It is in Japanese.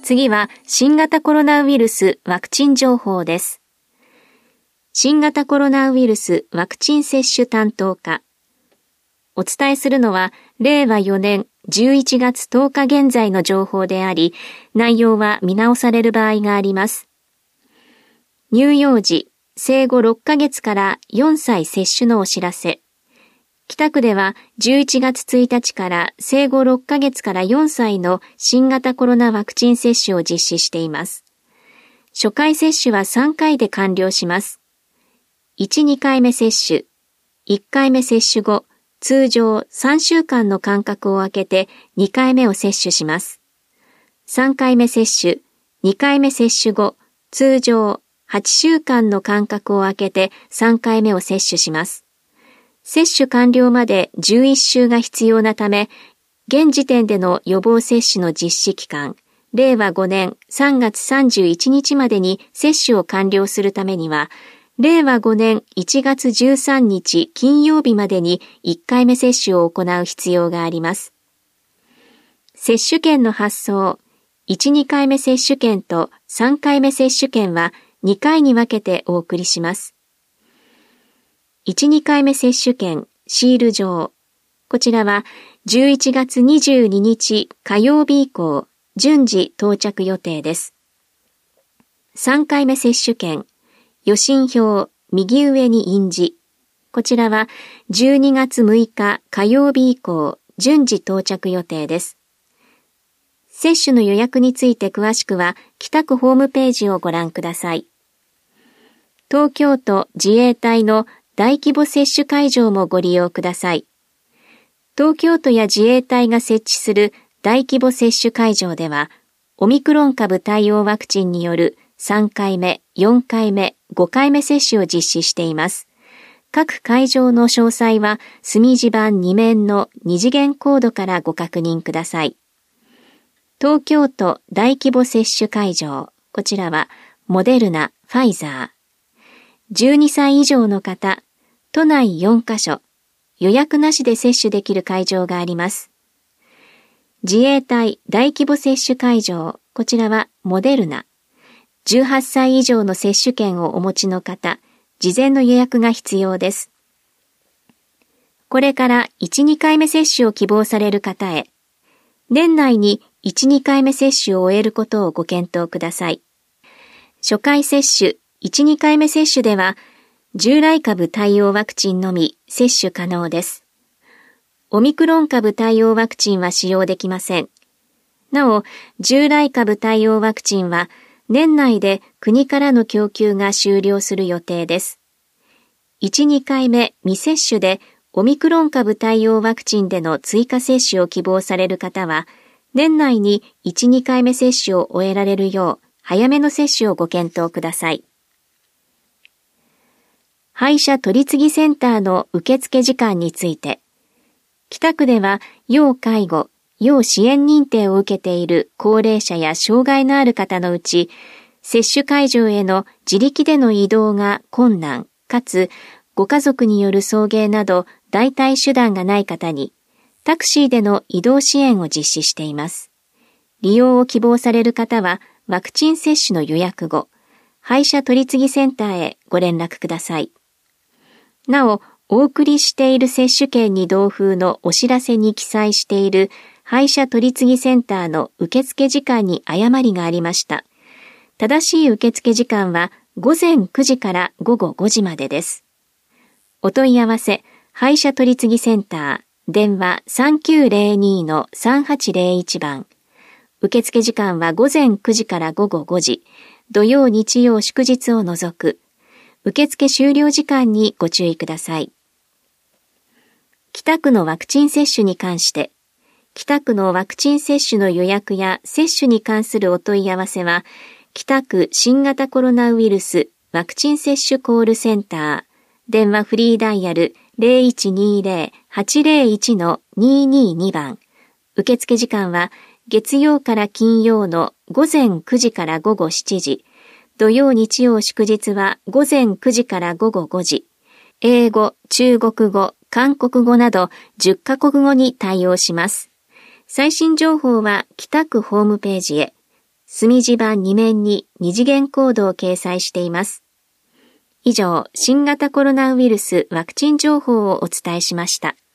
次は新型コロナウイルスワクチン情報です。新型コロナウイルスワクチン接種担当課。お伝えするのは令和4年11月10日現在の情報であり、内容は見直される場合があります。乳幼児、生後6ヶ月から4歳接種のお知らせ。北区では11月1日から生後6ヶ月から4歳の新型コロナワクチン接種を実施しています。初回接種は3回で完了します。1、2回目接種、1回目接種後、通常3週間の間隔を空けて2回目を接種します。3回目接種、2回目接種後、通常8週間の間隔を空けて3回目を接種します。接種完了まで11週が必要なため、現時点での予防接種の実施期間、令和5年3月31日までに接種を完了するためには、令和5年1月13日金曜日までに1回目接種を行う必要があります。接種券の発送、1、2回目接種券と3回目接種券は2回に分けてお送りします。1、2回目接種券、シール状。こちらは11月22日火曜日以降、順次到着予定です。3回目接種券、予診票、右上に印字。こちらは12月6日火曜日以降、順次到着予定です。接種の予約について詳しくは、北区ホームページをご覧ください。東京都自衛隊の大規模接種会場もご利用ください。東京都や自衛隊が設置する大規模接種会場では、オミクロン株対応ワクチンによる3回目、4回目、5回目接種を実施しています。各会場の詳細は墨字盤2面の2次元コードからご確認ください。東京都大規模接種会場、こちらはモデルナ、ファイザー。12歳以上の方、都内4カ所、予約なしで接種できる会場があります。自衛隊大規模接種会場、こちらはモデルナ。18歳以上の接種券をお持ちの方、事前の予約が必要です。これから1、2回目接種を希望される方へ、年内に1、2回目接種を終えることをご検討ください。初回接種、1、2回目接種では、従来株対応ワクチンのみ接種可能です。オミクロン株対応ワクチンは使用できません。なお、従来株対応ワクチンは年内で国からの供給が終了する予定です。1、2回目未接種でオミクロン株対応ワクチンでの追加接種を希望される方は、年内に1、2回目接種を終えられるよう、早めの接種をご検討ください。歯医者取次センターの受付時間について、北区では要介護、要支援認定を受けている高齢者や障害のある方のうち、接種会場への自力での移動が困難、かつご家族による送迎など代替手段がない方に、タクシーでの移動支援を実施しています。利用を希望される方は、ワクチン接種の予約後、歯医者取次センターへご連絡ください。なお、お送りしている接種券に同封のお知らせに記載している歯医者取次センターの受付時間に誤りがありました。正しい受付時間は午前9時から午後5時までです。お問い合わせ、歯医者取次センター、電話 3902-3801 番。受付時間は午前9時から午後5時、土曜日曜祝日を除く。受付終了時間にご注意ください。北区のワクチン接種に関して、北区のワクチン接種の予約や接種に関するお問い合わせは、北区新型コロナウイルスワクチン接種コールセンター、電話フリーダイヤル 0120-801-222 番。受付時間は月曜から金曜の午前9時から午後7時、土曜日曜祝日は午前9時から午後5時、英語、中国語、韓国語など10カ国語に対応します。最新情報は北区ホームページへ、 墨字盤2面に二次元コードを掲載しています。以上、新型コロナウイルスワクチン情報をお伝えしました。